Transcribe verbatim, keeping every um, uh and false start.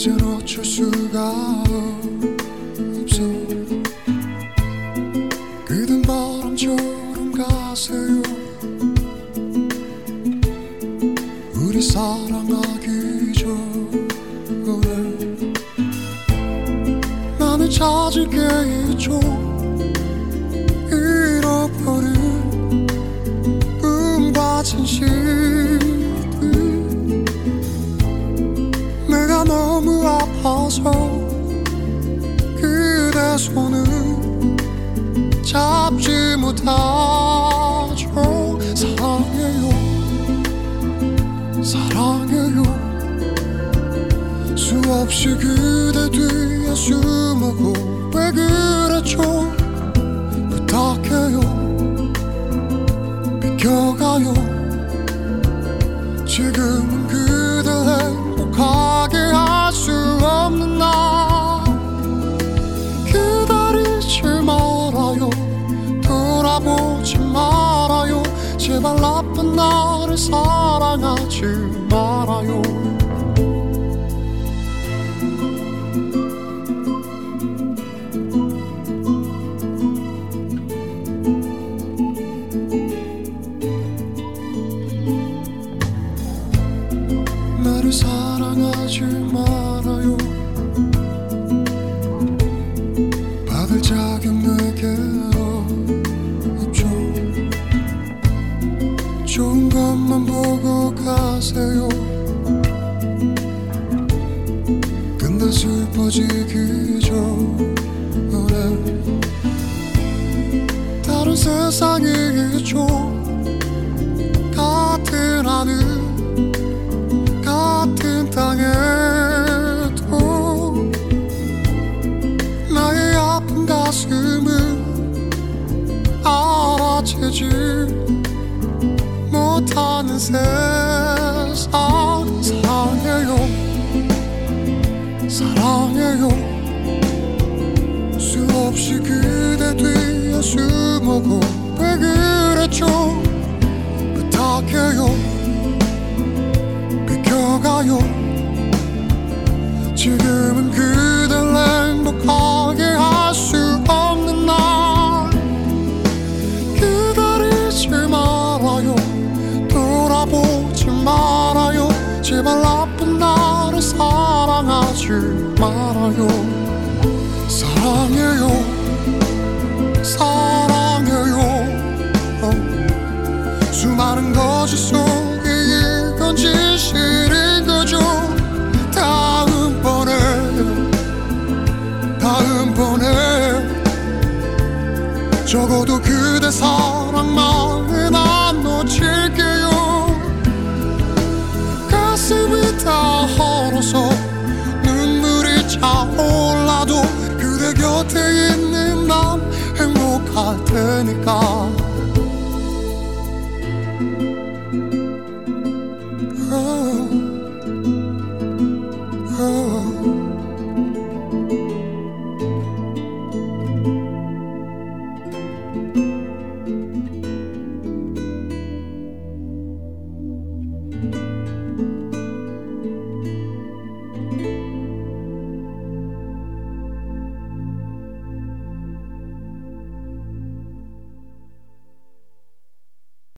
이젠 어쩔 수가 없어. 그댄 바람처럼 가세요. 우리 사랑하기 전에 나는 찾을 게 있죠. 잃어버린 꿈과 진실들. 내가 너무 아파서 그대 손을 잡지 못하죠. 사랑해요, 사랑해요. 수없이 그대 뒤에 숨어고 왜 그랬죠. 부탁해요, 비켜가요. 지금은 그댈 행복하게 할 수 없는 날. 기다리지 말아요, 돌아보지 말아요. 제발 나쁜 나를 사랑하지 말아요. 나를 사랑하지 말아요. 받을 자격 내게 없죠. 좋은 것만 보고 가세요. 근데 슬퍼지기 전에 다른 세상이 있죠. 같은 하늘 같은 땅에도 나의 아픈 가슴을 알아채지 못하는 세상. 사랑해요, 사랑해요. 수없이 그대 뒤에 숨어고 왜 그랬죠. 부탁해요, 비켜가요. 지금은 그댈 행복하게 할 수 없는 날. 기다리지 말아요, 돌아보지 말아요. 제발 나쁜 나를 사랑하지 말아요. 사랑해요, 사랑해요. 어. 수많은 거짓 속에 이건 진실인 거죠. 다음번에 다음번에 적어도 그대 사랑만은 안 놓칠게요. 가슴이 다 얼어서 눈물이 차올라도 그대 곁에 있는 난 행복할 테니까. Oh, oh.